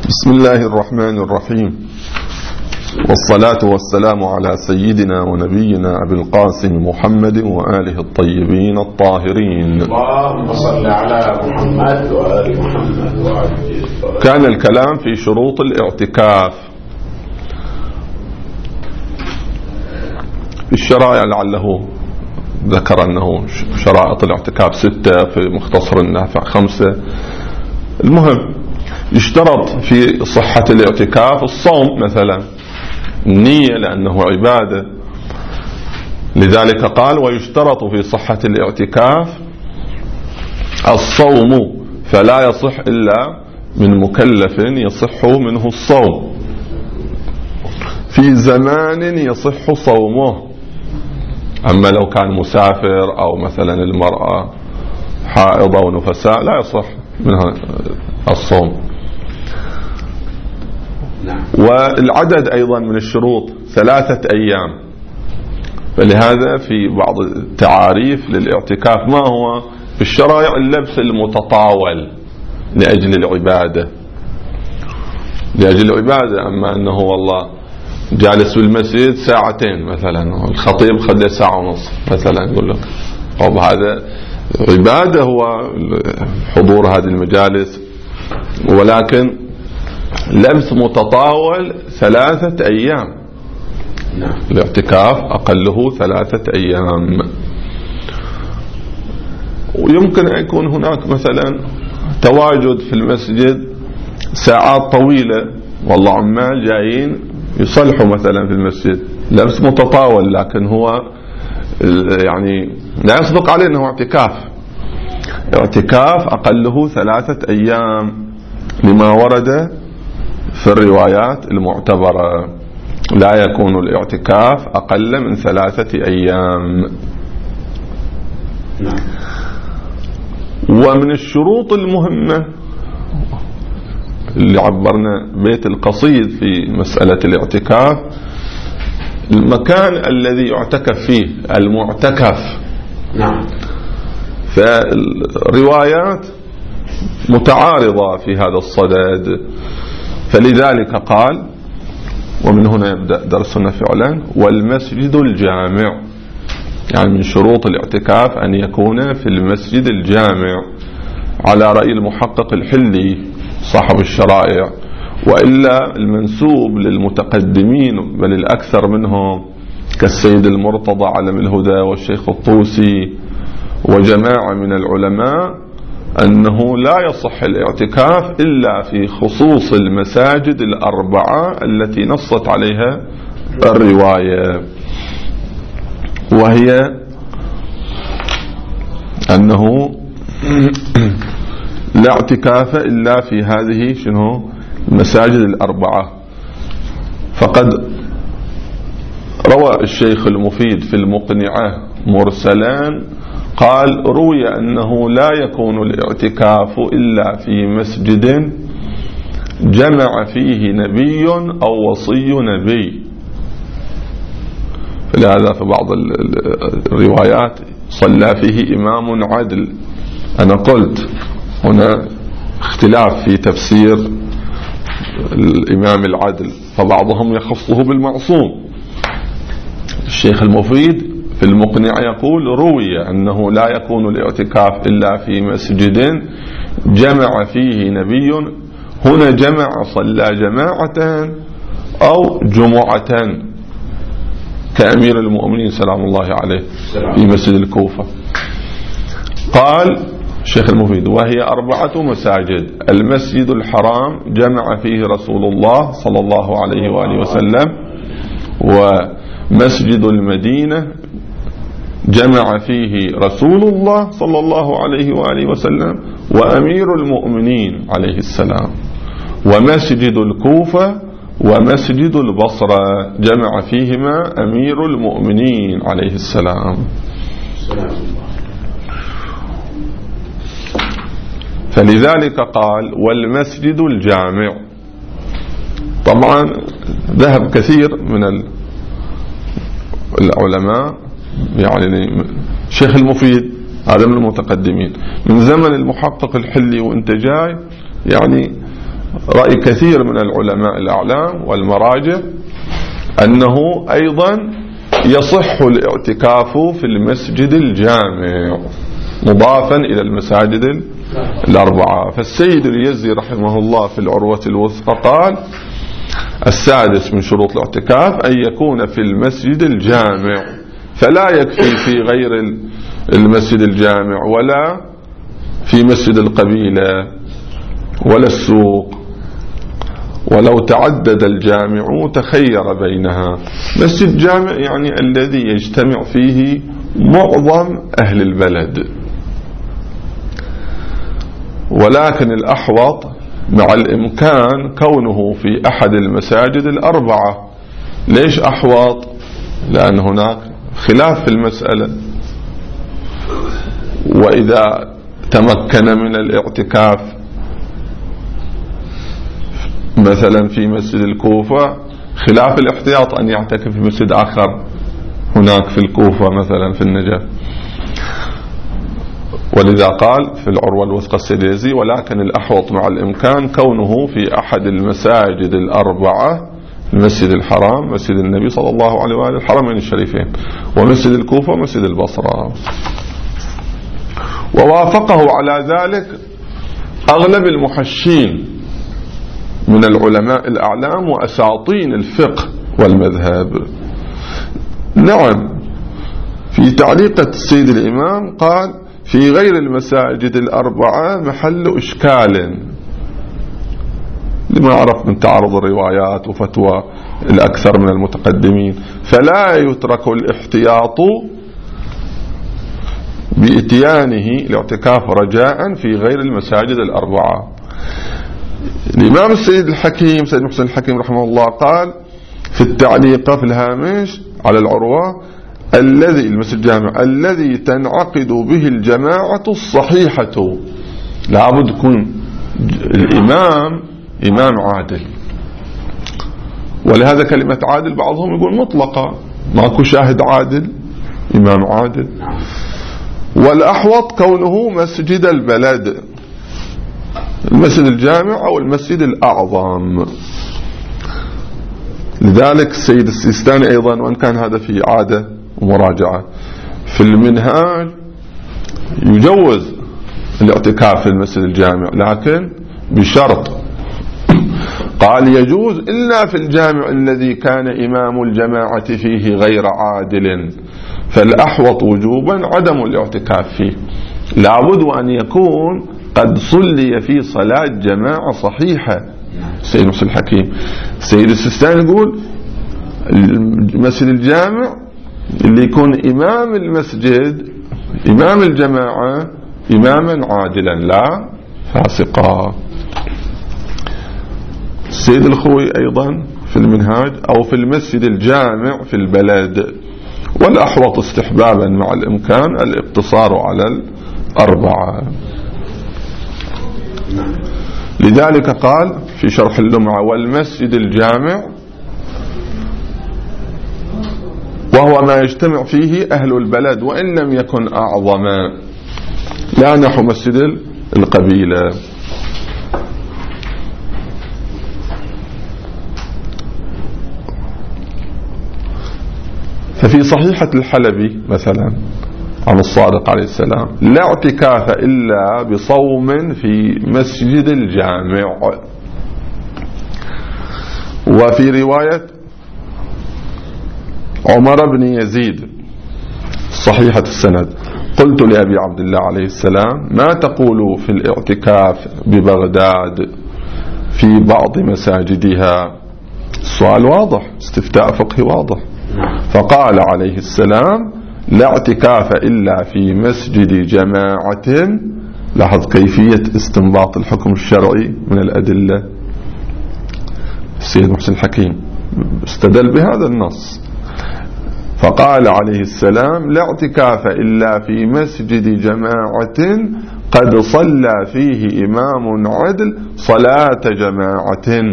بسم الله الرحمن الرحيم، والصلاة والسلام على سيدنا ونبينا أبي القاسم محمد وآله الطيبين الطاهرين. اللهم صل على محمد وآل محمد وآله. كان الكلام في شروط الاعتكاف في الشرائع، لعله ذكر أنه شرائط الاعتكاف 6، في مختصر النافع 5. المهم يشترط في صحة الاعتكاف الصوم مثلا، النية لأنه عبادة، لذلك قال ويشترط في صحة الاعتكاف الصوم، فلا يصح إلا من مكلف يصح منه الصوم في زمان يصح صومه. أما لو كان مسافر أو مثلا المرأة حائضة ونفساء لا يصح منها الصوم. والعدد أيضا من الشروط 3 أيام، فلهذا في بعض التعاريف للاعتكاف ما هو في الشرائع اللبس المتطاول لأجل العبادة، أما أنه والله جالس بالمسجد 2 ساعة مثلا، الخطيب خليه 1.5 ساعة مثلا، يقول لك طب هذا عبادة هو حضور هذه المجالس، ولكن لبس متطاول 3 أيام. الاعتكاف أقله 3 أيام. ويمكن أن يكون هناك مثلا تواجد في المسجد ساعات طويلة، والله عمال جايين يصلحوا مثلا في المسجد، لبس متطاول، لكن هو يعني لا يصدق عليه أنه اعتكاف أقله 3 أيام لما ورد في الروايات المعتبرة، لا يكون الاعتكاف أقل من 3 أيام. ومن الشروط المهمة اللي عبرنا بيت القصيد في مسألة الاعتكاف المكان الذي يعتكف فيه المعتكف. فالروايات متعارضة في هذا الصدد، فلذلك قال ومن هنا يبدأ درسنا فعلا والمسجد الجامع، يعني من شروط الاعتكاف أن يكون في المسجد الجامع على رأي المحقق الحلي صاحب الشرائع، وإلا المنسوب للمتقدمين بل الأكثر منهم كالسيد المرتضى علم الهدى والشيخ الطوسي وجماعة من العلماء أنه لا يصح الاعتكاف إلا في خصوص المساجد 4 التي نصت عليها الرواية، وهي أنه لا اعتكاف إلا في هذه المساجد 4. فقد روى الشيخ المفيد في المقنعة مرسلان قال روي أنه لا يكون الاعتكاف إلا في مسجد جمع فيه نبي أو وصي نبي. فلهذا في بعض الروايات صلى فيه إمام عدل. أنا قلت هنا اختلاف في تفسير الإمام العدل، فبعضهم يخصه بالمعصوم. الشيخ المفيد في المقنع يقول روي أنه لا يكون الاعتكاف إلا في مسجد جمع فيه نبي. هنا جمع صلى جماعة أو جمعة كأمير المؤمنين سلام الله عليه في مسجد الكوفة. قال الشيخ المفيد وهي 4 مساجد: المسجد الحرام جمع فيه رسول الله صلى الله عليه وآله وسلم، ومسجد المدينة جمع فيه رسول الله صلى الله عليه وآله وسلم وأمير المؤمنين عليه السلام، ومسجد الكوفة ومسجد البصرة جمع فيهما أمير المؤمنين عليه السلام. فلذلك قال والمسجد الجامع. طبعا ذهب كثير من العلماء، يعني الشيخ المفيد هذا من المتقدمين من زمن المحقق الحلي وانت جاي، يعني رأي كثير من العلماء الأعلام والمراجع أنه أيضا يصح الاعتكاف في المسجد الجامع مضافا إلى المساجد الأربعة. فالسيد اليزي رحمه الله في العروة الوثقى قال: السادس من شروط الاعتكاف أن يكون في المسجد الجامع، فلا يكفي في غير المسجد الجامع ولا في مسجد القبيلة ولا السوق، ولو تعدد الجامع تخير بينها. مسجد جامع يعني الذي يجتمع فيه معظم أهل البلد، ولكن الأحوط مع الإمكان كونه في أحد المساجد الأربعة. ليش أحوط؟ لأن هناك خلاف في المسألة، وإذا تمكن من الاعتكاف مثلا في مسجد الكوفة خلاف الاحتياط أن يعتكف في مسجد آخر هناك في الكوفة مثلا في النجف. ولذا قال في العروة الوثقى السيديزي: ولكن الأحوط مع الإمكان كونه في أحد المساجد الأربعة، المسجد الحرام، مسجد النبي صلى الله عليه وآله، الحرمين الشريفين، ومسجد الكوفة ومسجد البصرة. ووافقه على ذلك أغلب المحشين من العلماء الأعلام وأساطين الفقه والمذهب. نعم، في تعليقة السيد الإمام قال: في غير المساجد الأربعة محل إشكال لما عرف من تعارض الروايات وفتوى الأكثر من المتقدمين، فلا يترك الاحتياط بإتيانه الاعتكاف رجاء في غير المساجد الأربعة. الإمام السيد الحكيم سيد محسن الحكيم رحمه الله قال في التعليق في الهامش على العروة: الذي المسجد الجامع الذي تنعقد به الجماعة الصحيحة. لابد يكون الإمام إمام عادل، ولهذا كلمة عادل بعضهم يقول مطلقة، ماكو شاهد عادل، إمام عادل. والأحوط كونه مسجد البلد، المسجد الجامع أو المسجد الأعظم. لذلك السيد السيستاني أيضا، وإن كان هذا في عادة ومراجعة، في المنهاج يجوز الاعتكاف في المسجد الجامع لكن بشرط، قال: يجوز إلا في الجامع الذي كان إمام الجماعة فيه غير عادل، فالأحوط وجوبا عدم الاعتكاف فيه. لابد أن يكون قد صلي في صلاة جماعة صحيحة. السيد محسن الحكيم السيد السيستاني يقول: المسجد الجامع اللي يكون إمام المسجد إمام الجماعة إماما عادلا لا فاسقا. السيد الخوي أيضا في المنهاج: أو في المسجد الجامع في البلد، والأحوط استحبابا مع الإمكان الاقتصار على الأربعة. لذلك قال في شرح اللمعة: والمسجد الجامع وهو ما يجتمع فيه أهل البلد وإن لم يكن أعظما، لا نحو مسجد القبيلة. ففي صحيحة الحلبي مثلا عن الصادق عليه السلام: لا اعتكاف إلا بصوم في مسجد الجامع. وفي رواية عمر بن يزيد صحيحة السند: قلت لأبي عبد الله عليه السلام: ما تقول في الاعتكاف ببغداد في بعض مساجدها؟ السؤال واضح، استفتاء فقهي واضح. فقال عليه السلام: لا اعتكاف إلا في مسجد جماعة. لاحظ كيفية استنباط الحكم الشرعي من الأدلة. السيد محسن الحكيم استدل بهذا النص، فقال عليه السلام: لا اعتكاف إلا في مسجد جماعة قد صلى فيه إمام عدل صلاة جماعة.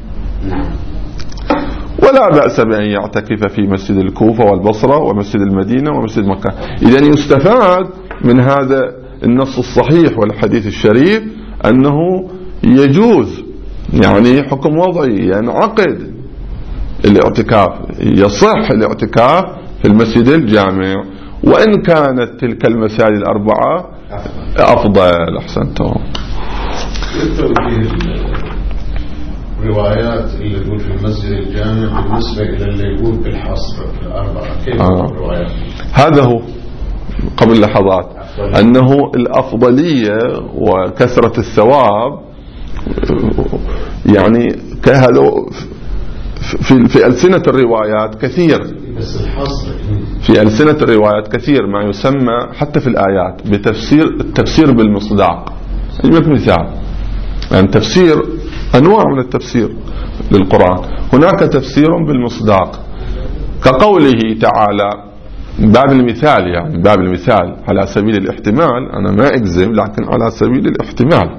ولا بأس بأن يعتكف في مسجد الكوفة والبصرة ومسجد المدينة ومسجد مكة. إذن يستفاد من هذا النص الصحيح والحديث الشريف أنه يجوز يعني حكم وضعي، ينعقد الاعتكاف، يصح الاعتكاف في المسجد الجامع، وإن كانت تلك المساجد الأربعة أفضل. أحسنتم. الروايات اللي يقول في المسجد الجامع بالنسبة إلى اللي يقول بالحصر في الأربعة، كيف الروايات؟ هذا هو قبل لحظات أنه الأفضلية وكثرة الثواب، يعني كهذا في ألسنة الروايات كثير، بس الحصر في ألسنة الروايات كثير ما يسمى حتى في الآيات التفسير بالمصداق. أجيب مثال، يعني تفسير أنواع من التفسير للقرآن، هناك تفسير بالمصداق كقوله تعالى باب المثال، يعني باب المثال على سبيل الاحتمال، أنا ما أجزم لكن على سبيل الاحتمال.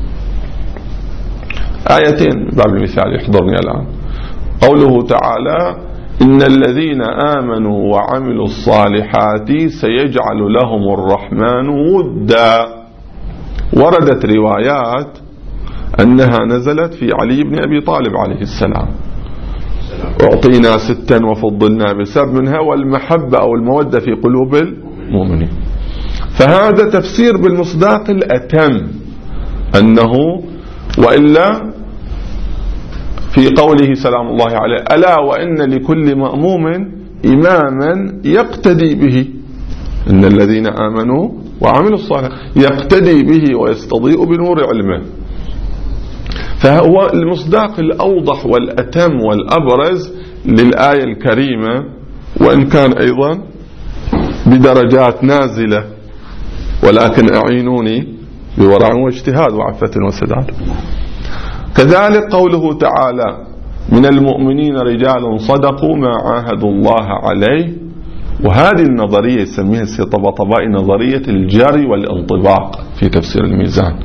آيتين باب المثال يحضرني الآن، قوله تعالى إن الذين آمنوا وعملوا الصالحات سيجعل لهم الرحمن ودا. وردت روايات أنها نزلت في علي بن أبي طالب عليه السلام، أعطينا 6 وفضلنا ب7 منها والمحبة أو المودة في قلوب المؤمنين. فهذا تفسير بالمصداق الأتم، أنه وإلا في قوله سلام الله عليه ألا وإن لكل مأموم إماما يقتدي به، إن الذين آمنوا وعملوا الصالحات يقتدي به ويستضيء بنور علمه. فهو المصداق الأوضح والأتم والأبرز للآية الكريمة، وإن كان أيضا بدرجات نازلة، ولكن أعينوني بورع واجتهاد وعفة وسداد. كذلك قوله تعالى من المؤمنين رجال صدقوا ما عاهدوا الله عليه، وهذه النظرية يسميها السيد طباطبائي نظرية الجري والانطباق في تفسير الميزان،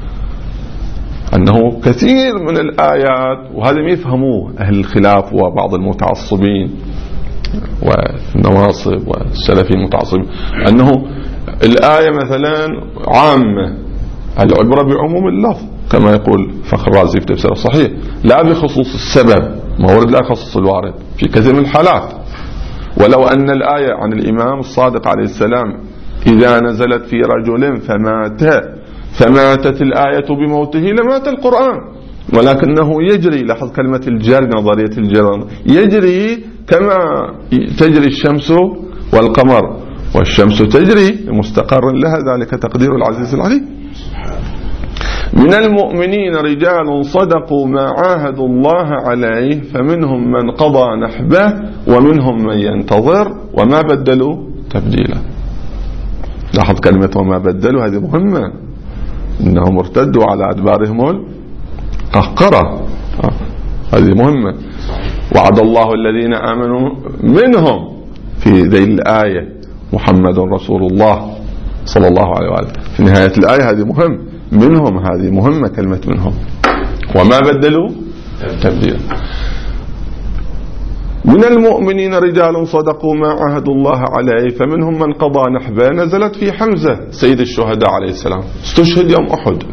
أنه كثير من الآيات، وهذا ما يفهموه أهل الخلاف وبعض المتعصبين والنواصب والسلفي المتعصبين، أنه الآية مثلا عامة، العبرة بعموم اللفظ كما يقول فخر الرازي في تفسير الصحيح، لا بخصوص السبب، ما ورد لا يخصص الوارد في كثير من الحالات. ولو أن الآية عن الإمام الصادق عليه السلام إذا نزلت في رجل فماتت الآية بموته لمات القرآن، ولكنه يجري، لاحظ كلمة الجري، نظرية الجري، يجري كما تجري الشمس والقمر، والشمس تجري مستقر لها، ذلك تقدير العزيز العليم. من المؤمنين رجال صدقوا ما عاهدوا الله عليه فمنهم من قضى نحبه ومنهم من ينتظر وما بدلوا تبديلا. لاحظ كلمة وما بدلوا، هذه مهمة، إنهم ارتدوا على أدبارهم القهقرة، هذه مهمة. وعد الله الذين آمنوا منهم في ذي الآية محمد رسول الله صلى الله عليه وآله، في نهاية الآية هذه مهم، منهم هذه مهمة كلمة منهم، وما بدلوا تبديلا. من المؤمنين رجال صدقوا ما عاهدوا الله عليه فمنهم من قضى نحبه، نزلت في حمزة سيد الشهداء عليه السلام، استشهد يوم أحد.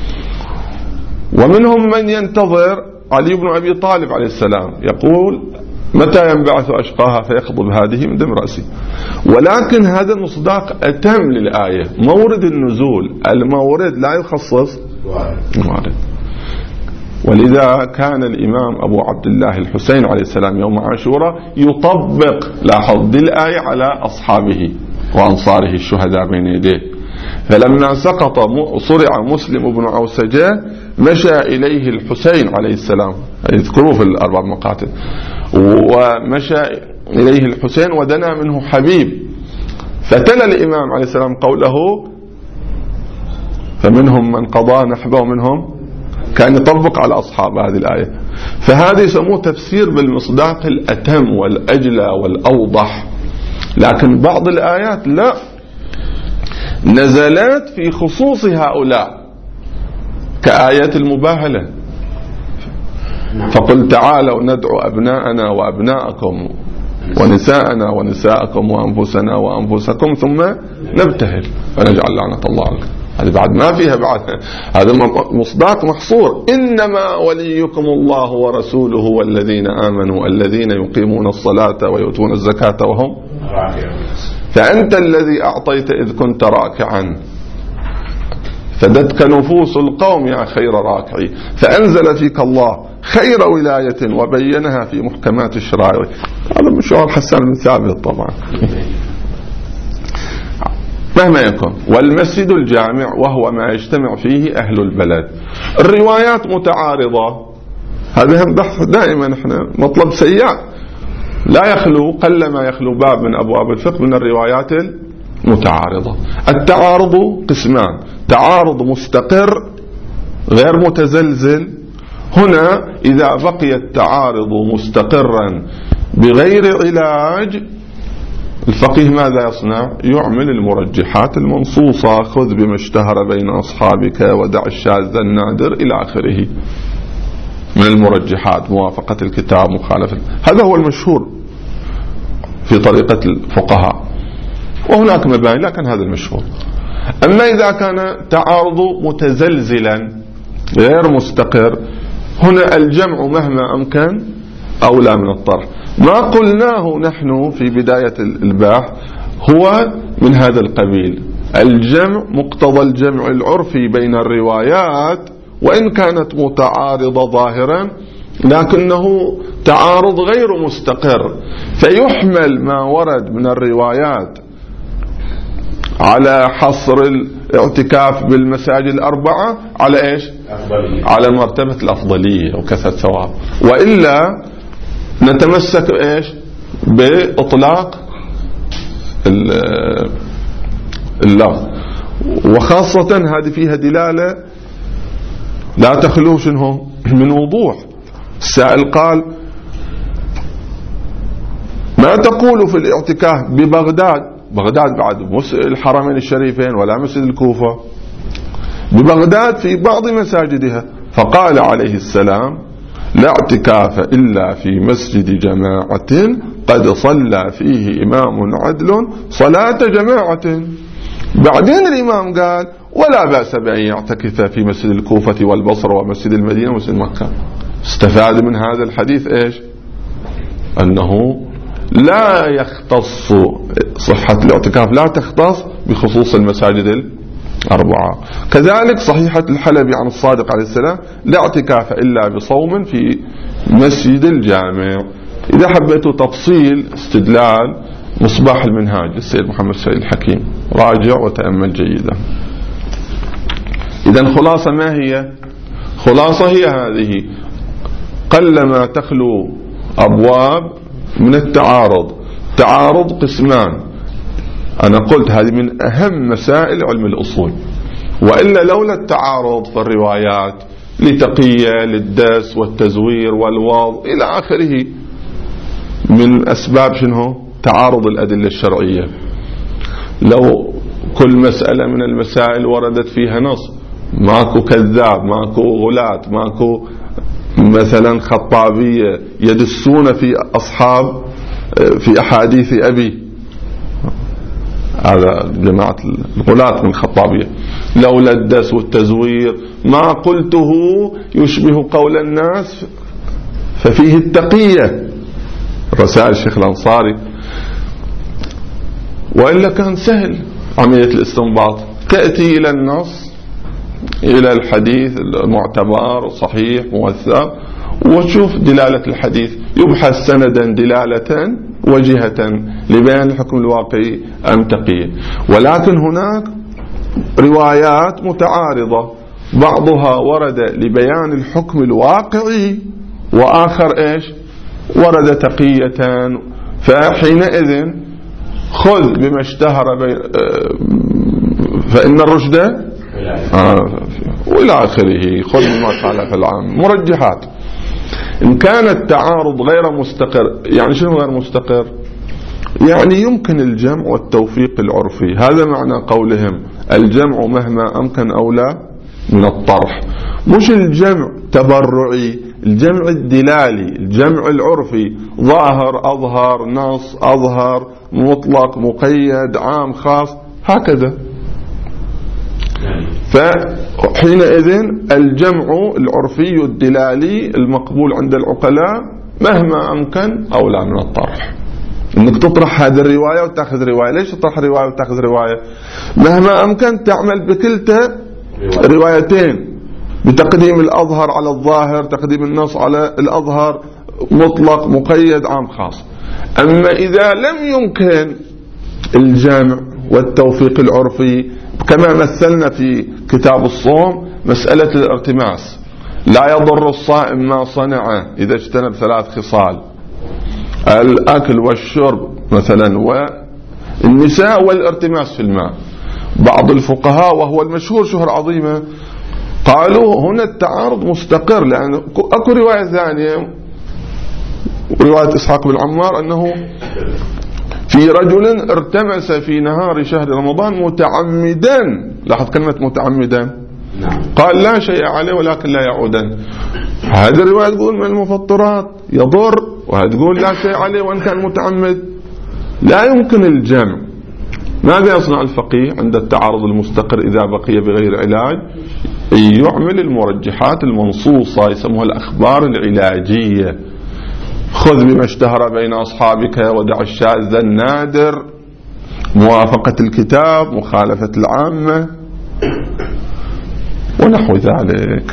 ومنهم من ينتظر علي بن أبي طالب عليه السلام، يقول متى ينبعث أشقاها فيخضب هذه من دم رأسي. ولكن هذا المصداق أتم للآية، مورد النزول، المورد لا يخصص المورد. ولذا كان الإمام أبو عبد الله الحسين عليه السلام يوم عاشوراء يطبق، لاحظ دي الآية على أصحابه وأنصاره الشهداء بين يديه. فلما سقط صرع مسلم بن عوسجة مشى إليه الحسين عليه السلام، يذكروه في الأربع مقاتل، ومشى إليه الحسين ودنا منه حبيب، فتلا الإمام عليه السلام قوله فمنهم من قضى نحبه ومنهم، كان يطبق على أصحاب هذه الآية. فهذا يسموه تفسير بالمصداق الأتم والأجلى والأوضح. لكن بعض الآيات لا، نزلت في خصوص هؤلاء كآيات المباهلة، فقل تعالوا ندعو أبناءنا وأبناءكم ونساءنا ونساءكم وأنفسنا وأنفسكم ثم نبتهل فنجعل لعنة الله عليكم. هذا بعد ما فيها بعد، هذا مصداق محصور. إنما وليكم الله ورسوله والذين آمنوا الذين يقيمون الصلاة ويؤتون الزكاة وهم راكعون. فأنت الذي أعطيت إذ كنت راكعا، فدتك نفوس القوم يا خير راكعي، فأنزل فيك الله خير ولاية وبينها في محكمات الشرائع. هذا من شعور حسان بن ثابت طبعا. مهما يكون. والمسجد الجامع وهو ما يجتمع فيه أهل البلد. الروايات متعارضة، هذا هم بحث دائما احنا مطلب سيء، لا يخلو، قل ما يخلو باب من أبواب الفقه من الروايات المتعارضة. التعارض قسمان: تعارض مستقر غير متزلزل. هنا إذا بقي التعارض مستقرا بغير علاج، الفقيه ماذا يصنع؟ يعمل المرجحات المنصوصة: خذ بما اشتهر بين أصحابك ودع الشاذ النادر إلى آخره من المرجحات، موافقة الكتاب، مخالفة. هذا هو المشهور في طريقة الفقهاء، وهناك مباني لكن هذا المشهور. أما إذا كان تعارض متزلزلا غير مستقر، هنا الجمع مهما أمكن أولى من الطرح. ما قلناه نحن في بداية الباحث هو من هذا القبيل: الجمع، مقتضى الجمع العرفي بين الروايات وإن كانت متعارضة ظاهرا لكنه تعارض غير مستقر، فيحمل ما ورد من الروايات على حصر الاعتكاف بالمساجد الأربعة على إيش؟ على مرتبة الأفضلية وكثرة ثواب، وإلا نتمسك إيش؟ بإطلاق اللفظ. وخاصة هذه فيها دلالة لا تخلو شنو من وضوح. السائل قال: ما تقول في الاعتكاف ببغداد؟ بغداد بعد الحرمين الشريفين ولا مسجد الكوفة، ببغداد في بعض مساجدها. فقال عليه السلام: لا اعتكاف إلا في مسجد جماعة قد صلى فيه إمام عدل صلاة جماعة. بعدين الإمام قال: ولا بأس بأن يعتكف في مسجد الكوفة والبصرة ومسجد المدينة ومسجد مكة. استفاد من هذا الحديث إيش؟ أنه لا يختص صحة الاعتكاف، لا تختص بخصوص المساجد الأربعة. كذلك صحيحة الحلبي عن الصادق عليه السلام: لا اعتكاف إلا بصوم في مسجد الجامع. إذا حبيتوا تفصيل استدلال مصباح المنهاج للسيد محمد سعيد الحكيم، راجع وتأمل جيدا. إذن خلاصة ما هي؟ خلاصة هي هذه: قلما تخلو أبواب من التعارض. تعارض قسمان، أنا قلت هذه من أهم مسائل علم الأصول، وإلا لولا التعارض فالروايات لتقية للدس والتزوير والوضع إلى آخره من أسباب شنو؟ تعارض الأدلة الشرعية. لو كل مسألة من المسائل وردت فيها نص، ماكو كذاب، ماكو غلاة، ماكو مثلا خطابية يدسون في أصحاب في أحاديث أبي، هذا جماعة الغلاة من الخطابية. لولا الدس والتزوير ما قلته يشبه قول الناس ففيه التقية، رسائل الشيخ الأنصاري. وإلا كان سهل عملية الاستنباط، تأتي إلى النص، إلى الحديث المعتبر صحيح موثق، وتشوف دلالة الحديث، يبحث سندا دلالة وجهة لبيان الحكم الواقعي أم تقية. ولكن هناك روايات متعارضة، بعضها ورد لبيان الحكم الواقعي وآخر إيش؟ ورد تقية. فحينئذ خذ بما اشتهر فإن الرشد وإلى آخره، خذ بما خالف العام، مرجحات. إن كان التعارض غير مستقر، يعني شنو غير مستقر؟ يعني يمكن الجمع والتوفيق العرفي. هذا معنى قولهم الجمع مهما أمكن أولى من الطرح. مش الجمع تبرعي، الجمع الدلالي، الجمع العرفي، ظاهر أظهر، نص أظهر، مطلق مقيد، عام خاص، هكذا. فحينئذ الجمع العرفي الدلالي المقبول عند العقلاء مهما أمكن أولى من الطرح. انك تطرح هذه الرواية وتأخذ رواية. ليش تطرح رواية وتأخذ رواية؟ مهما أمكن تعمل بكلتا روايتين، بتقديم الأظهر على الظاهر، تقديم النص على الأظهر، مطلق مقيد عام خاص. أما إذا لم يمكن الجمع والتوفيق العرفي كما مثلنا في كتاب الصوم مسألة الارتماس، لا يضر الصائم ما صنع إذا اجتنب 3 خصال: الأكل والشرب مثلا والنساء والارتماس في الماء. بعض الفقهاء وهو المشهور شهرة عظيمة قالوا هنا التعارض مستقر، لأن أكو رواية ثانية رواية إسحاق بن عمار أنه في رجل ارتمس في نهار شهر رمضان متعمدا. لاحظ كلمة متعمدا، قال لا شيء عليه ولكن لا يعودن. هذه الرواية تقول من المفطرات يضر، وهذا تقول لا شيء عليه وإن كان متعمد. لا يمكن الجمع. ماذا يصنع الفقيه عند التعارض المستقر إذا بقي بغير علاج؟ يعمل المرجحات المنصوصة، يسموها الأخبار العلاجية. خذ بما اشتهر بين أصحابك ودع الشاذ النادر، موافقة الكتاب، مخالفة العامة، ونحو ذلك.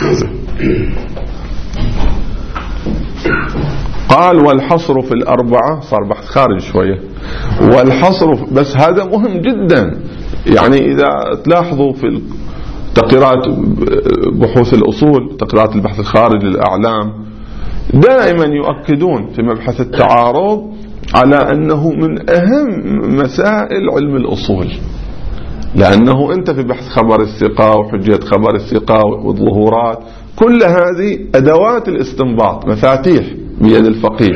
قال والحصر في الأربعة، صار بحث خارج شوية، والحصر بس هذا مهم جدا. يعني إذا تلاحظوا في تقريرات بحوث الأصول، تقريرات البحث الخارجي للأعلام، دائما يؤكدون في مبحث التعارض على أنه من أهم مسائل علم الأصول، لأنه أنت في بحث خبر الثقة وحجية خبر الثقة والظهورات، كل هذه أدوات الاستنباط، مفاتيح بيد الفقيه.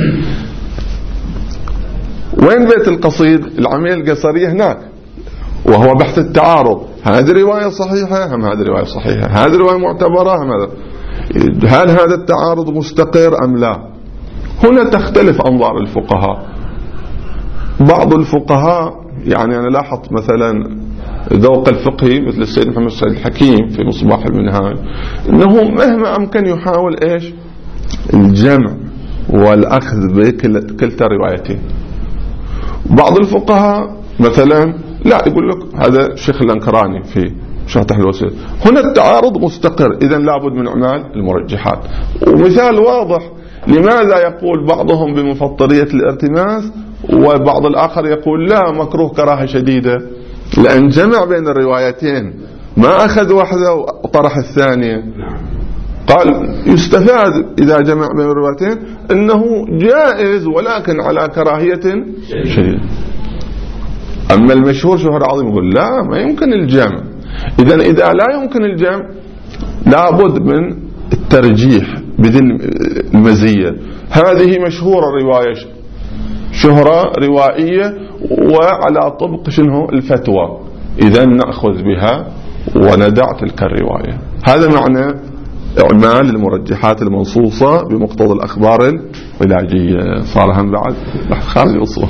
وين بيت القصيد؟ العملية القصرية هناك، وهو بحث التعارض. هذه رواية صحيحة هم هذه رواية صحيحة، هذه رواية معتبرة هم هذا، هل هذا التعارض مستقر أم لا؟ هنا تختلف أنظار الفقهاء. بعض الفقهاء يعني أنا لاحظت مثلا ذوق الفقهي مثل السيد محمد سعيد الحكيم في مصباح المنهاج، أنه مهما أمكن يحاول إيش؟ الجمع والأخذ بكلتا الروايتين. بعض الفقهاء مثلا لا، يقول لك هذا شيخ الأنكراني في شرح الوسيط، هنا التعارض مستقر، إذا لابد من أعمال المرجحات. ومثال واضح لماذا يقول بعضهم بمفطرية الارتماس وبعض الآخر يقول لا مكروه كراهة شديدة، لأن جمع بين الروايتين، ما أخذ واحدة وطرح الثانية. قال يستفاد إذا جمع بين الروايتين أنه جائز ولكن على كراهية شديدة. أما المشهور شهر عظيم يقول لا ما يمكن الجمع. إذا لا يمكن الجمع لابد من الترجيح بذي المزية. هذه مشهورة رواية شهرة روائية وعلى طبق شنو الفتوى، إذا نأخذ بها وندع تلك الرواية. هذا معنى إعمال المرجحات المنصوصة بمقتضى الأخبار العلاجية. صار هم بعد خارج الأصول.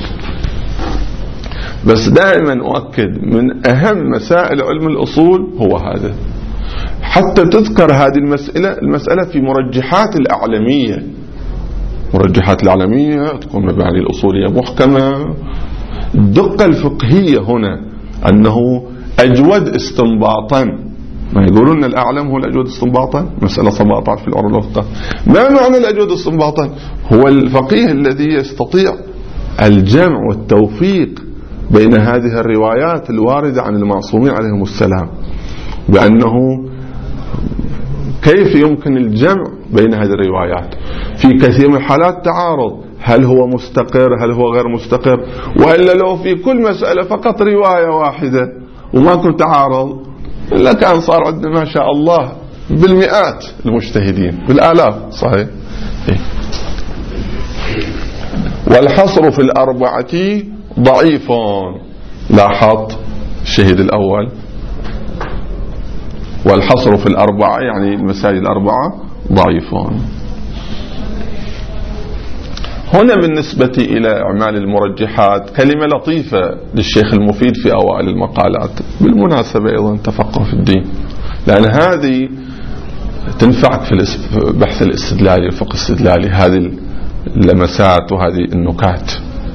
بس دائما أؤكد من أهم مسائل علم الأصول هو هذا، حتى تذكر هذه المسألة في مرجحات الأعلمية. مرجحات الأعلمية تكون مباني الأصولية محكمة. الدقة الفقهية هنا أنه أجود استنباطا، ما يقولون الأعلم هو الأجود استنباطا، مسألة 17 في العروض الوسطى. ما معنى الأجود استنباطا؟ هو الفقيه الذي يستطيع الجمع والتوفيق بين هذه الروايات الواردة عن المعصومين عليهم السلام، بأنه كيف يمكن الجمع بين هذه الروايات. في كثير من الحالات تعارض، هل هو مستقر هل هو غير مستقر، وإلا لو في كل مسألة فقط رواية واحدة وما كنت تعارض لكان صار عندنا ما شاء الله بالمئات المجتهدين، بالآلاف صحيح. والحصر في الأربعة ضعيف. لاحظ الشهيد الأول، والحصر في الأربعة يعني المساجد الأربعة ضعيف. هنا بالنسبة إلى أعمال المرجحات كلمة لطيفة للشيخ المفيد في أوائل المقالات، بالمناسبة أيضا تفقه في الدين، لأن هذه تنفعك في البحث الاستدلالي، الفقه الاستدلالي، هذه اللمسات وهذه النكات،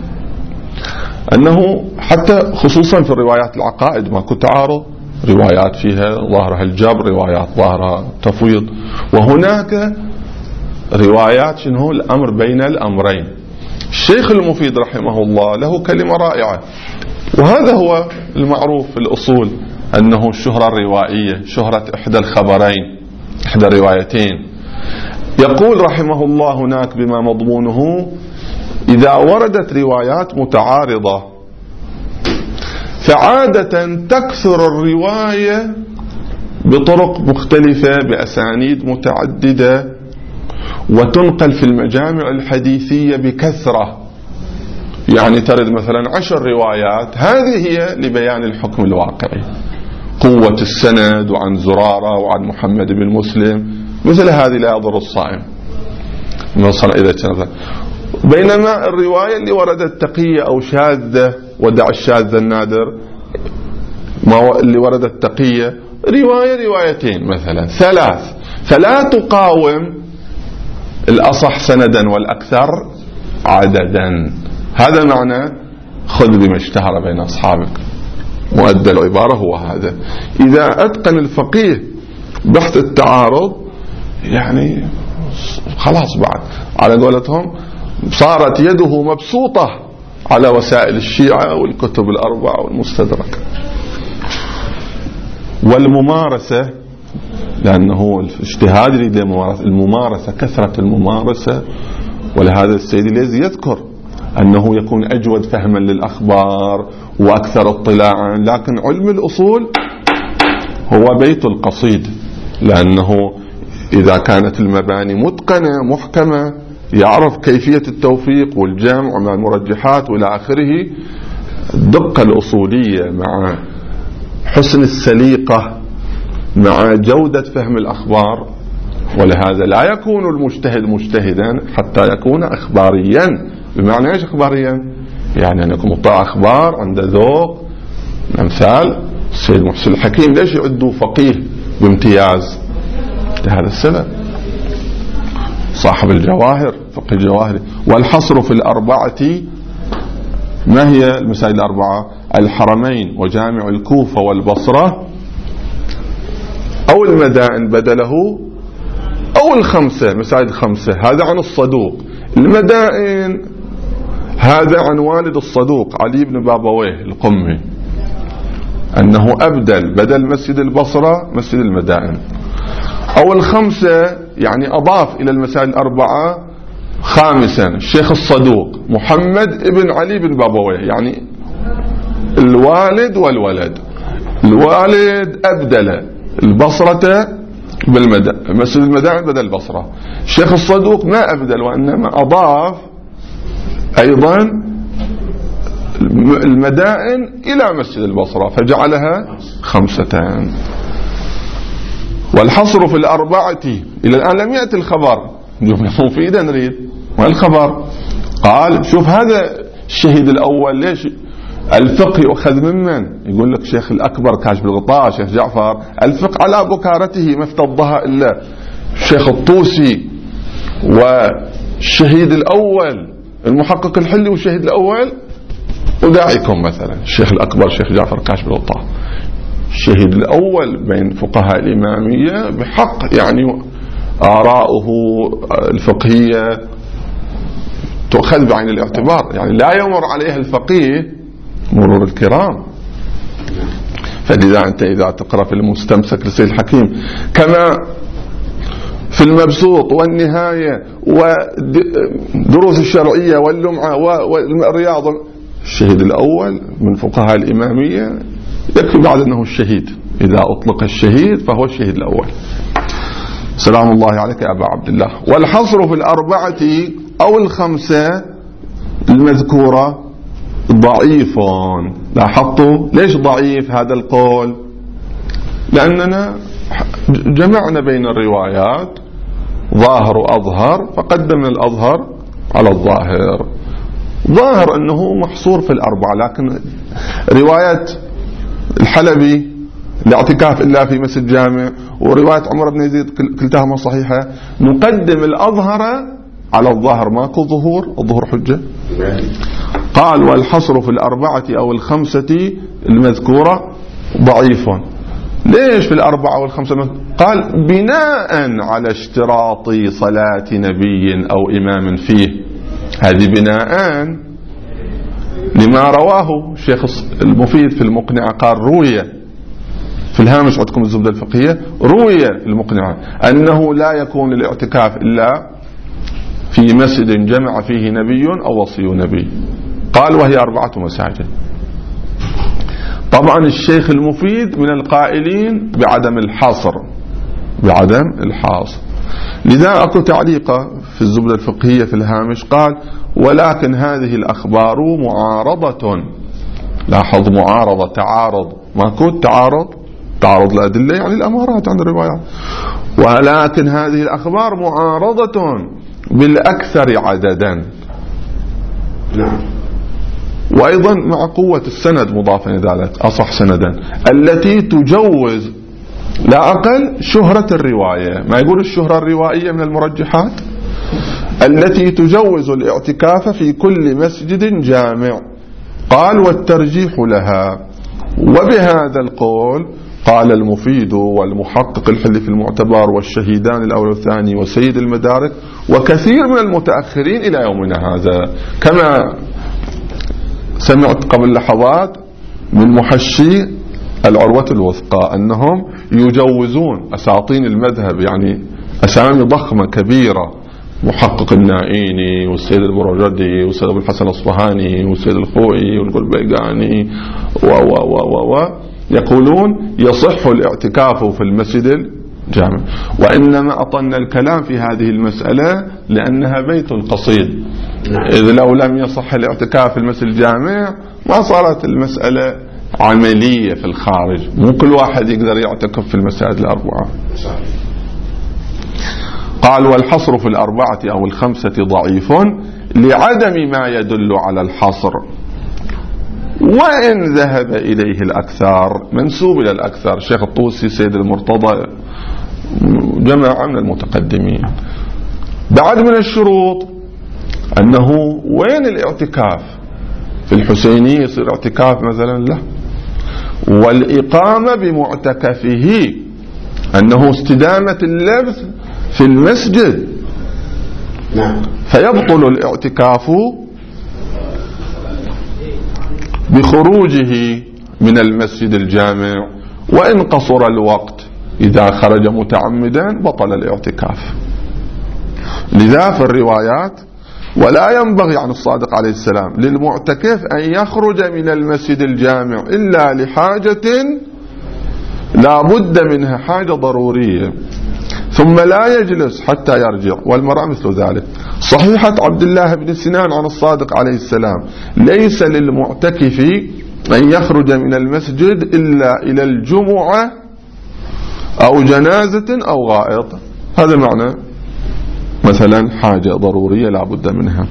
أنه حتى خصوصا في الروايات العقائد ماكو تعارض، روايات فيها ظاهرها الجبر، روايات ظاهرها تفويض، وهناك روايات شنو الأمر بين الأمرين. الشيخ المفيد رحمه الله له كلمة رائعة، وهذا هو المعروف في الأصول، أنه الشهرة الروائية، شهرة إحدى الخبرين، إحدى الروايتين. يقول رحمه الله هناك بما مضمونه: إذا وردت روايات متعارضة فعادة تكثر الرواية بطرق مختلفة بأسانيد متعددة، وتنقل في المجامع الحديثية بكثرة، يعني ترد مثلا 10 روايات، هذه هي لبيان الحكم الواقعي، قوة السند، وعن زرارة وعن محمد بن مسلم، مثل هذه لا يضر الصائم إذا. بينما الرواية اللي وردت تقية أو شاذة، ودع الشاذ النادر، اللي وردت تقية روايتين مثلا 3، فلا تقاوم الأصح سندا والأكثر عددا. هذا معنى خذ بما اشتهر بين أصحابك، مؤدى العبارة هو هذا. إذا أتقن الفقيه بحث التعارض يعني خلاص، بعد على قولتهم صارت يده مبسوطة على وسائل الشيعة والكتب الأربعة والمستدرك. والممارسة، لأنه الاجتهاد يريد الممارسة، كثرة الممارسة، ولهذا السيد اليزي يذكر أنه يكون أجود فهما للأخبار وأكثر اطلاعا. لكن علم الأصول هو بيت القصيد، لأنه إذا كانت المباني متقنة محكمة، يعرف كيفية التوفيق والجمع مع المرجحات وإلى آخره. الدقة الأصولية مع حسن السليقة مع جودة فهم الأخبار، ولهذا لا يكون المجتهد مجتهدا حتى يكون أخباريا. بمعنى إيش أخباريا؟ يعني أن يكون مطلع أخبار، عنده ذوق. مثال السيد محسن الحكيم ليش يعدوا فقيه بامتياز؟ لهذا السبب، صاحب الجواهر، فقه الجواهر. والحصر في الأربعة، ما هي المساجد الأربعة؟ الحرمين وجامع الكوفة والبصرة، أو المدائن بدله، أو الخمسة، مساجد 5. هذا عن الصدوق. المدائن هذا عن والد الصدوق علي بن بابويه القمي، أنه أبدل بدل مسجد البصرة مسجد المدائن. أو الخمسة يعني أضاف إلى المساجد الأربعة 5 الشيخ الصدوق محمد ابن علي بن بابويه، يعني الوالد والولد. الوالد أبدل البصرة مسجد المدائن بدل البصرة. الشيخ الصدوق ما أبدل، وإنما أضاف أيضا المدائن إلى مسجد البصرة فجعلها 5. والحصر في الأربعة إلى الآن لم يأتي الخبر، مفيدا نريد. ما الخبر؟ قال شوف هذا الشهيد الأول ليش الفقه يؤخذ ممن؟ يقول لك شيخ الأكبر كاشف الغطاء شيخ جعفر، الفقه على بكارته ما افتضها إلا الشيخ الطوسي. والشهيد الأول المحقق الحلي، والشهيد الأول وداعيكم مثلا الشيخ الأكبر شيخ جعفر كاشف الغطاء. الشهيد الأول بين فقهاء الإمامية بحق، يعني آراؤه الفقهية تؤخذ بعين الاعتبار، يعني لا يمر عليها الفقيه مرور الكرام. فلذا أنت إذا تقرأ في المستمسك للسيد الحكيم كما في المبسوط والنهاية ودروس الشرعية واللمعة والرياض، الشهيد الأول من فقهاء الإمامية يكفي بعد أنه الشهيد، إذا أطلق الشهيد فهو الشهيد الأول. سلام الله عليك يا أبا عبد الله. والحصر في الأربعة أو الخمسة المذكورة ضعيف. لاحظتوا ليش ضعيف هذا القول؟ لأننا جمعنا بين الروايات ظاهر وأظهر، فقدمنا الأظهر على الظاهر. ظاهر أنه محصور في الأربعة، لكن رواية الحلبي الاعتكاف إلا في مسجد جامع ورواية عمر بن يزيد كلتاهما صحيحة، نقدم الأظهر على الظاهر. ماكو ظهور، الظهور حجة. قال والحصر في الأربعة أو الخمسة المذكورة ضعيف. ليش في الأربعة والخمسة؟ قال بناء على اشتراط صلاة نبي أو إمام فيه. هذه بناء لما رواه الشيخ المفيد في المقنعة، قال روي في الهامش عندكم الزبدة الفقهية، روي المقنعة أنه لا يكون الاعتكاف إلا في مسجد جمع فيه نبي أو وصي نبي. قال وهي 4 مساجد. طبعا الشيخ المفيد من القائلين بعدم الحصر، بعدم الحصر. لذا أكو تعليقة في الزبدة الفقهية في الهامش، قال ولكن هذه الأخبار معارضة. لاحظ معارضة، تعارض، ماكو تعارض الأدلة يعني الأمارات عند الروايات. ولكن هذه الأخبار معارضة بالأكثر عددا. نعم. وأيضا مع قوة السند مضافا إلى ذلك، أصح سندا، التي تجوز لا أقل شهرة الرواية. ما يقول الشهرة الروائية من المرجحات، التي تجوز الاعتكاف في كل مسجد جامع. قال والترجيح لها. وبهذا القول قال المفيد والمحقق الحلي في المعتبر والشهيدان الأول والثاني وسيد المدارك وكثير من المتأخرين إلى يومنا هذا، كما سمعت قبل لحظات من محشي العروة الوثقى أنهم يجوزون أساطين المذهب، يعني أسامي ضخمة كبيرة، محقق النائيني والسيد البرجردي والسيد أبو الحسن الأصفهاني والسيد الخوئي والقلبيقاني يقولون يصح الاعتكاف في المسجد الجامع. وإنما أطلنا الكلام في هذه المسألة لأنها بيت قصيد، إذ لو لم يصح الاعتكاف في المسجد الجامع ما صارت المسألة عملية في الخارج، مو كل واحد يقدر يعتكف في المساجد الأربعة. قال والحصر في الأربعة أو الخمسة ضعيف لعدم ما يدل على الحصر، وإن ذهب إليه الأكثر، منسوب إلى الأكثر، الشيخ الطوسي، سيد المرتضى، جماعة من المتقدمين. بعد من الشروط أنه وين الاعتكاف؟ في الحسينية يصير اعتكاف مثلا؟ لا. والإقامة بمعتكفه أنه استدامة اللبث في المسجد، فيبطل الاعتكاف بخروجه من المسجد الجامع، وإن قصر الوقت. إذا خرج متعمدا بطل الاعتكاف. لذا في الروايات ولا ينبغي عن الصادق عليه السلام للمعتكف أن يخرج من المسجد الجامع إلا لحاجة لا بد منها، حاجة ضرورية، ثم لا يجلس حتى يرجع. والمرأة مثل ذلك. صحيحة عبد الله بن سنان عن الصادق عليه السلام ليس للمعتكف أن يخرج من المسجد إلا إلى الجمعة أو جنازة أو غائط. هذا معنى مثلا حاجة ضرورية لا بد منها.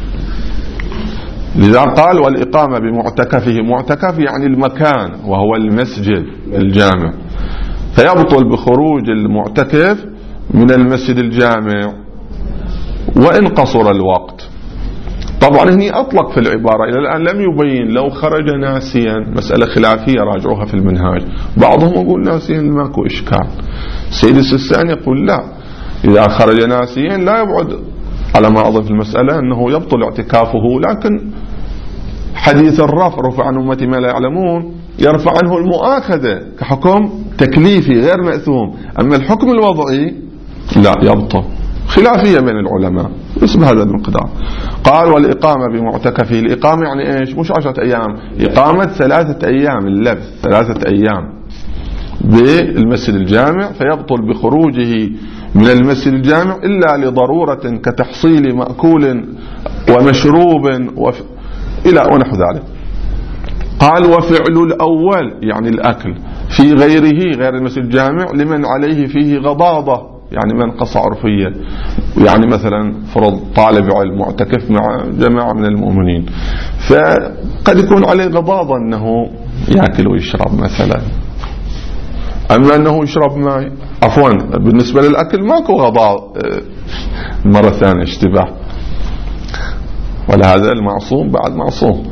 لذا قال والإقامة بمعتكفه، معتكف يعني المكان وهو المسجد الجامع، فيبطل بخروج المعتكف من المسجد الجامع وإن قصر الوقت. طبعا هني أطلق في العبارة، إلى الآن لم يبين لو خرج ناسيا، مسألة خلافية راجعوها في المنهاج. بعضهم يقول ناسيا ماكو إشكال، سيد السيستاني يقول لا، إذا خرج ناسيا لا يبعد على ما أظن في المسألة أنه يبطل اعتكافه، لكن حديث الرفع رفع عن أمتي ما لا يعلمون يرفع عنه المؤاخذة كحكم تكليفي غير مأثوم، أما الحكم الوضعي لا يبطل. خلافية بين العلماء بس بهذا المقدار. قال والإقامة بمعتكفه، الإقامة يعني إيش؟ مش 10 أيام، إقامة 3 أيام، اللبث 3 أيام بالمسجد الجامع، فيبطل بخروجه من المسجد الجامع إلا لضرورة كتحصيل مأكول ومشروب إلى ونحو ذلك. قال وفعل الأول يعني الأكل في غيره غير المسجد الجامع لمن عليه فيه غضاضة، يعني منقصة عرفية، يعني مثلا فرض طالب علم معتكف مع جماعة من المؤمنين، فقد يكون عليه غضاضة أنه يأكل ويشرب مثلا. أما أنه يشرب ماء، عفوا بالنسبة للأكل ماكو غضاض مرة ثانية اشتباه، ولهذا المعصوم بعد معصوم.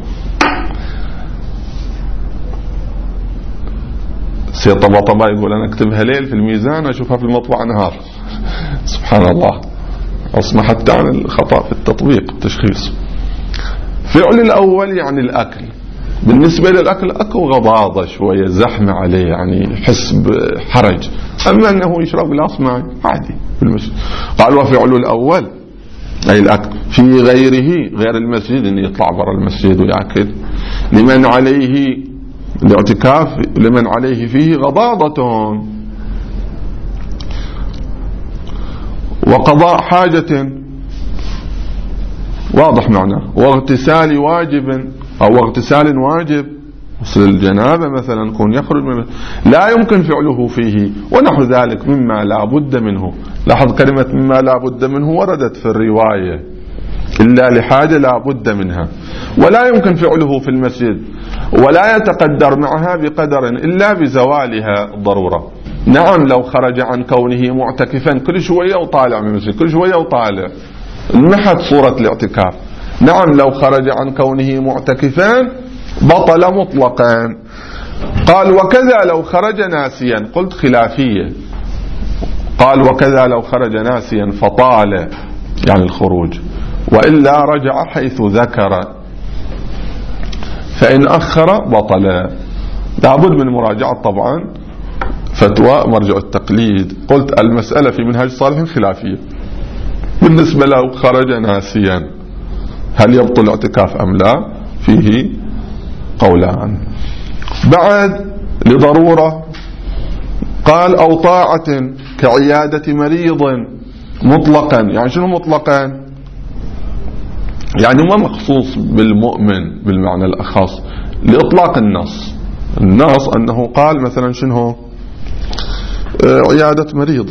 سيد طباطبا يقول أنا أكتبها ليل في الميزان أشوفها في المطبعة نهار. سبحان الله، أصمح حتى عن الخطأ في التطبيق التشخيص. فعل الأول يعني الأكل، بالنسبة للأكل أكو غضاضة شوية، زحمة عليه، يعني يحس بحرج. أما أنه يشرب غلاص ماء عادي بالمسجد. قال وفعل الأول أي الأكل في غيره، غير المسجد، أن يطلع برا المسجد ويأكل، لمن عليه الاعتكاف، لمن عليه فيه غضاضة وقضاء حاجة، واضح معناه، واغتسال واجب أو اغتسال واجب، غسل الجنابة مثلا يكون يخرج من لا يمكن فعله فيه، ونحو ذلك مما لا بد منه. لاحظ كلمة مما لا بد منه وردت في الرواية، إلا لحاجة لا بد منها، ولا يمكن فعله في المسجد، ولا يتقدر معها بقدر إلا بزوالها الضرورة. نعم لو خرج عن كونه معتكفا كل شوية وطالع من المسجد، كل شوية وطالع، انمحت صورة الاعتكاف. نعم لو خرج عن كونه معتكفا بطل مطلقا. قال وكذا لو خرج ناسيا، قلت خلافية، قال وكذا لو خرج ناسيا فطال يعني الخروج، وإلا رجع حيث ذكر، فإن أخر بطل. لابد من مراجعة طبعا فتوى مرجع التقليد. قلت المسألة في منهاج الصالحين خلافية. بالنسبة لو خرج ناسيا هل يبطل الاعتكاف أم لا؟ فيه قولان. بعد لضرورة قال أو طاعة كعيادة مريض مطلقا. يعني شنو مطلقا؟ يعني ما مخصوص بالمؤمن بالمعنى الأخص، لإطلاق النص. النص أنه قال مثلا شنو عيادة مريض،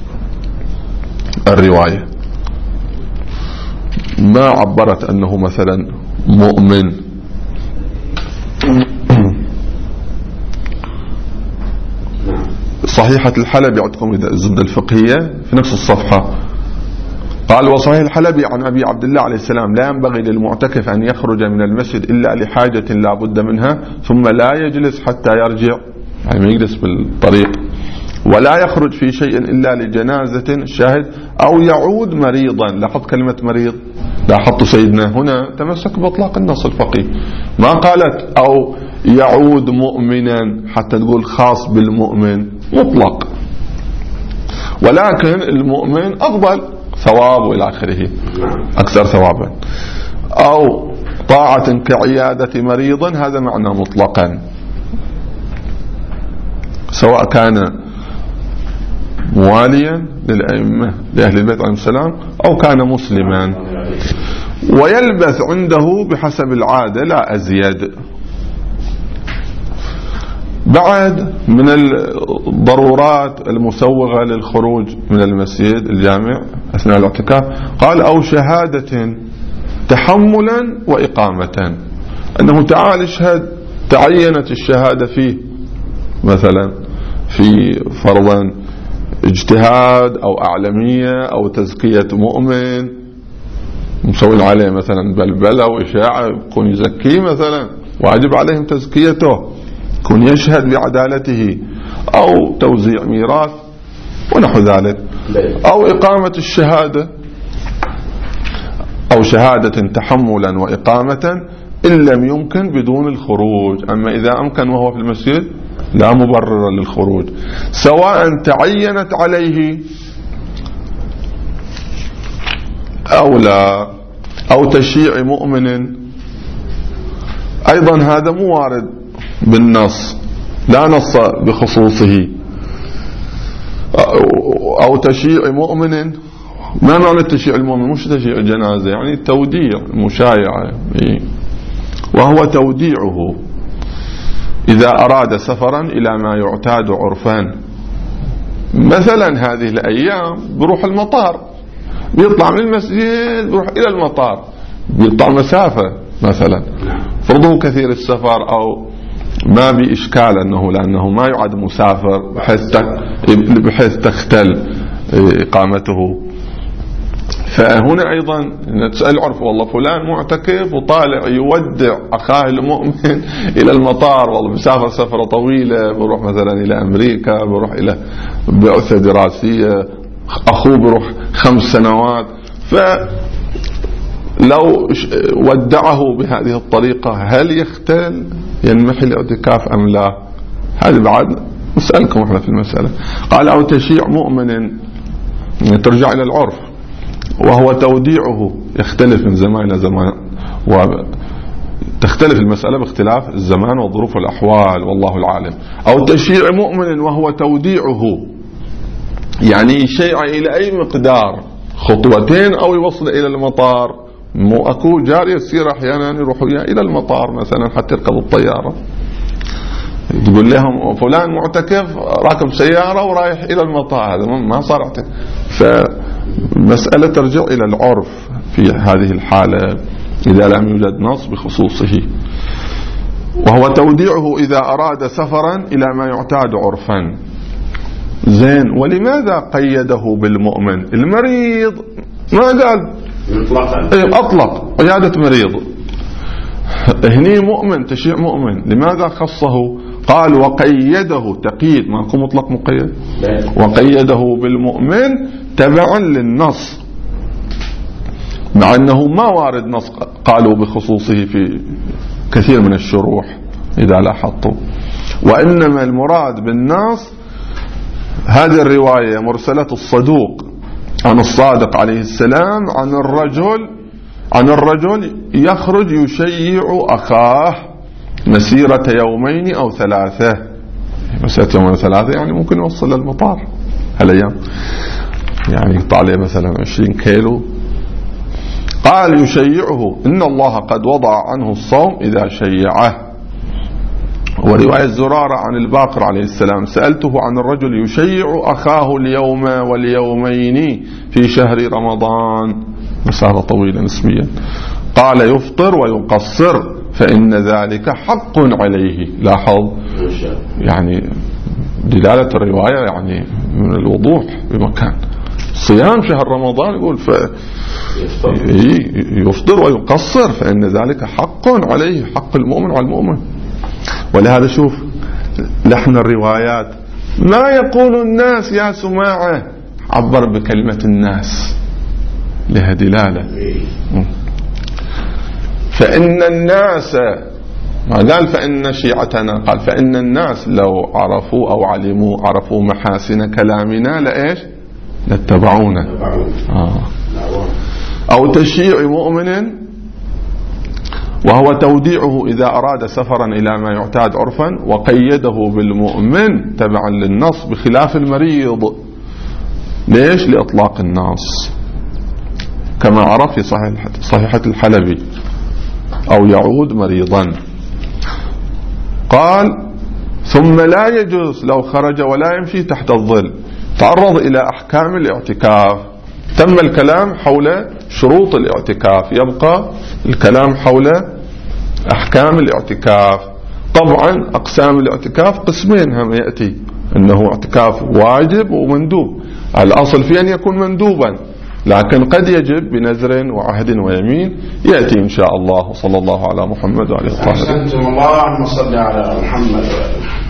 الرواية ما عبرت أنه مثلا مؤمن. صحيحة الحلبي عندكم الزبدة الفقهية في نفس الصفحة، قال وصحيح الحلبي عن أبي عبد الله عليه السلام لا ينبغي للمعتكف أن يخرج من المسجد إلا لحاجة لا بد منها، ثم لا يجلس حتى يرجع، يعني ما يجلس بالطريق، ولا يخرج في شيء إلا لجنازة الشاهد أو يعود مريضا. لاحظ كلمة مريض، لاحظت سيدنا هنا تمسك بإطلاق النص الفقهي، ما قالت أو يعود مؤمنا حتى تقول خاص بالمؤمن، مطلق. ولكن المؤمن أفضل ثواب وإلى آخره، أكثر ثوابا. أو طاعة كعيادة مريض، هذا معنى مطلقا، سواء كان مواليا للأئمة لأهل البيت عليهم السلام أو كان مسلما، ويلبث عنده بحسب العادة لا أزيد. بعد من الضرورات المسوغة للخروج من المسجد الجامع أثناء الاعتكاف قال أو شهادة تحملا وإقامة، أنه تعال اشهد، تعينت الشهادة فيه مثلا في فرضا اجتهاد أو أعلمية أو تزكية مؤمن مسوين عليه مثلا بلبلة وإشاعة يكون يزكيه مثلا، واجب عليهم تزكيته، يكون يشهد بعدالته، أو توزيع ميراث ونحو ذلك، أو إقامة الشهادة، أو شهادة تحملا وإقامة إن لم يمكن بدون الخروج. أما إذا أمكن وهو في المسجد لا مبرر للخروج، سواء تعينت عليه أو لا، أو تشييع مؤمن، أيضا هذا مو وارد بالنص، لا نص بخصوصه. أو تشييع مؤمن، ما معنى تشييع المؤمن؟ مش تشييع الجنازة، يعني توديع، مشايعة، وهو توديعه إذا أراد سفرا إلى ما يعتاد عرفان مثلا هذه الأيام بروح المطار، بيطلع من المسجد بروح إلى المطار، بيطلع مسافة مثلا فرضه كثير السفر أو ما بإشكال أنه لأنه ما يعد مسافر بحيث تختل إقامته. فهنا أيضا نسأل عرف، والله فلان معتكف وطالع يودع أخاه المؤمن إلى المطار، والله مسافر سفرة طويلة، بروح مثلا إلى أمريكا، بروح إلى بعثة دراسية، أخوه بروح 5 سنوات، فلو ودعه بهذه الطريقة هل يختل ينمحي الاعتكاف أم لا؟ هذا بعد نسألكم احنا في المسألة. قال أو تشيع مؤمن، ترجع إلى العرف، وهو توديعه يختلف من زمان إلى زمان، وتختلف المسألة باختلاف الزمان والظروف والأحوال والله العالم. أو تشيع مؤمن وهو توديعه، يعني يشيع إلى أي مقدار، 2 خطوة أو يوصل إلى المطار. مو أكو جاري يسير أحيانا يروحوا إلى المطار مثلا حتى يركب الطيارة، تقول لهم فلان معتكف راكب سيارة ورايح إلى المطار، هذا ما صار اعتكاف. فمسألة ترجع إلى العرف في هذه الحالة إذا لم يوجد نص بخصوصه. وهو توديعه إذا أراد سفرا إلى ما يعتاد عرفا. زين، ولماذا قيده بالمؤمن؟ المريض ما قال أطلق عيادة مريض، هني مؤمن تشيع مؤمن، لماذا خصه؟ قال وقيده، تقييد، ما يكون مطلق مقيد، وقيده بالمؤمن تبعا للنص، مع أنه ما وارد نص قالوا بخصوصه في كثير من الشروح إذا لاحظتوا. وإنما المراد بالنص هذه الرواية مرسلة الصدوق عن الصادق عليه السلام عن الرجل يخرج يشيع أخاه مسيرة 2 أو 3. مسيرة 2 أو 3 يعني ممكن يوصل للمطار هالأيام، يعني يقطع عليه مثلا 20 كيلو. قال يشيعه إن الله قد وضع عنه الصوم إذا شيعه. ورواية زرارة عن الباقر عليه السلام سألته عن الرجل يشيع أخاه اليوم واليومين في شهر رمضان، مسافة طويلة نسبيا، قال يفطر ويقصر فإن ذلك حق عليه. لاحظ يعني دلالة الرواية يعني من الوضوح بمكان. صيام شهر رمضان يقول يفطر ويقصر فإن ذلك حق عليه، حق المؤمن على المؤمن. ولهذا شوف لحن الروايات، ما يقول الناس يا سماعة، عبر بكلمة الناس لها دلالة. فإن الناس، ما قال فإن شيعتنا، قال فإن الناس لو عرفوا أو عرفوا محاسن كلامنا لإيش لاتبعونا. أو تشيع مؤمن وهو توديعه إذا أراد سفرا إلى ما يعتاد عرفا، وقيده بالمؤمن تبعا للنص بخلاف المريض. ليش؟ لإطلاق النص كما عرف في صحيحة الحلبي، أو يعود مريضا. قال ثم لا يجوز لو خرج ولا يمشي تحت الظل. تعرض إلى أحكام الاعتكاف، تم الكلام حول شروط الاعتكاف، يبقى الكلام حول أحكام الاعتكاف. طبعا أقسام الاعتكاف قسمين هم يأتي، أنه اعتكاف واجب ومندوب. الأصل فيه أن يكون مندوبا، لكن قد يجب بنذر وعهد ويمين، يأتي إن شاء الله. وصلى الله على محمد وعلى آله وصحبه. اللهم صل على محمد وعلى